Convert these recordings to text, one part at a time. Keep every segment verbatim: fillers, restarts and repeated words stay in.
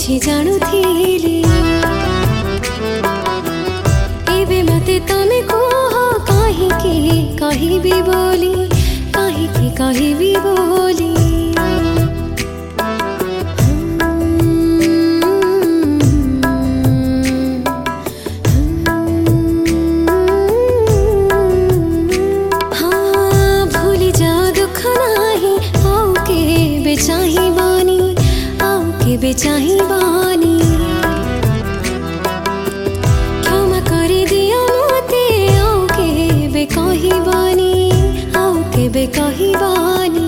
କିଛି ଜାଣୁଥିଲି ଏବେ ମତେ ତମେ କୁହ କାହିଁକି କହିବି ବୋଲି କାହିଁକି କହିବି ବୋଲି चाहिबानी आउ केबे चाहिबानी क्षमा करि दियो मते आउ केबे कहिबानी आउ केबे कहिबानी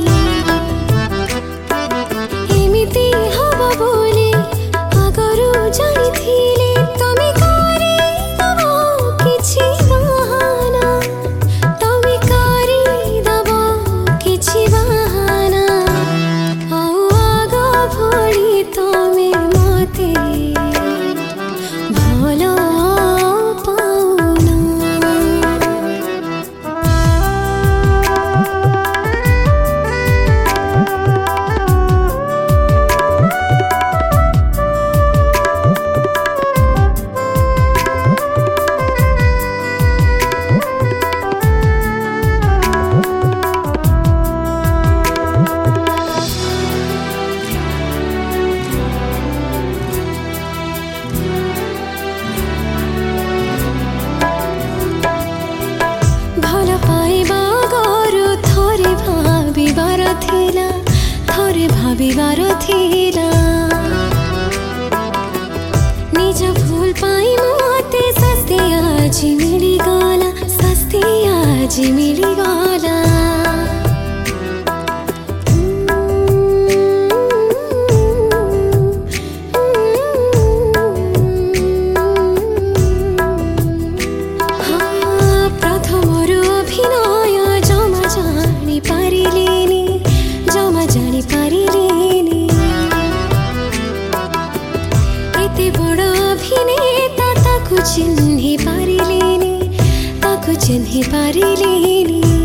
एमिति हबो बोली आगरु जानिथिले तमे करि दबो किछि बहाना तमे करि दबो किछि बहाना तमे मते भलो पाउना थोरे भाविबार थिला निज भूल पाई मते सस्ते आज मिली गला सस्ते आज मिली गला प्रथमरु अभिनय जमा जानी पारिलेनी जमा जानी पारिलेनी एते बड़ अभिनेता ताकु चिन्हि पारिलेनी ताकु चिन्हि पारिलेनी।